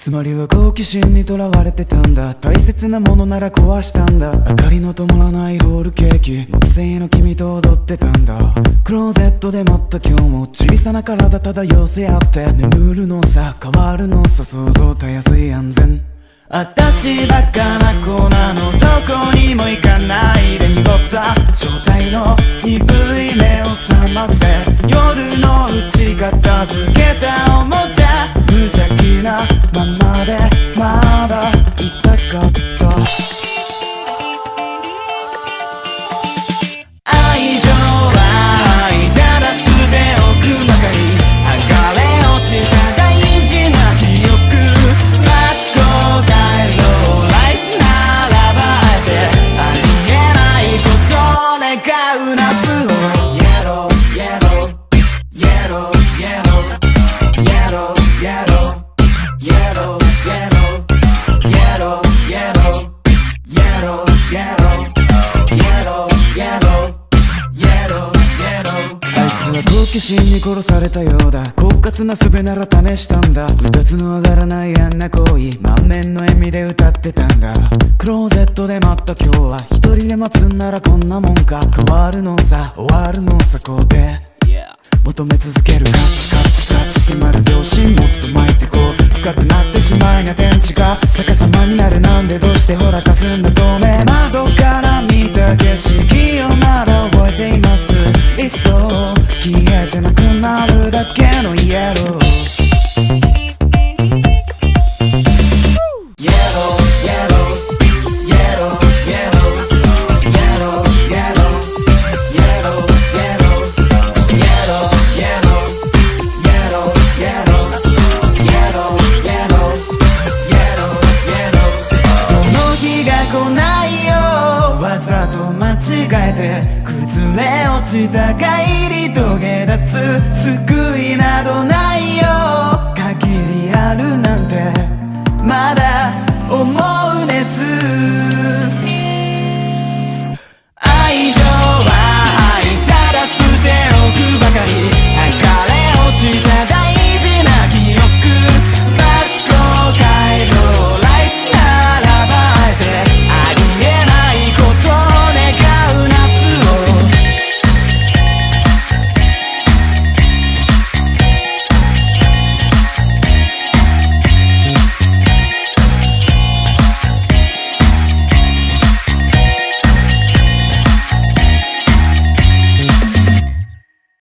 つまりは好奇心にとらわれてたんだ。大切なものなら壊したんだ。明かりの灯らないホールケーキ、木製の君と踊ってたんだ。クローゼットで待った今日も小さな体漂せ合って眠るのさ、変わるのさ、想像たやすい安全。私バカな子なの、どこにも行かないで濁った状態の鈍い目を覚ませ。夜のうち片付けたおもちゃ、無邪気なままでまだいたかった。愛情は愛ただ捨ておくばかり、剥がれ落ちた大事な記憶。好奇心に殺されたようだ。狡猾な術なら試したんだ。うだつの上がらないあんな行為、満面の笑みで歌ってたんだ。クローゼットで待った今日は、一人で待つんならこんなもんか。変わるのさ、終わるのさ、こうで求め続けるカチカチカチ迫る秒針、もっと巻いてこう。深くなってしまいな天地が逆さまになる。なんでどうしてほらかすんだ透明、窓から見た景色をまだ覚えています。いっそ消えてなくなるだけのイエロー。わざと間違えて崩れ落ちた帰り遂げ立つ、救いなどないよ。限りあるなんてまだ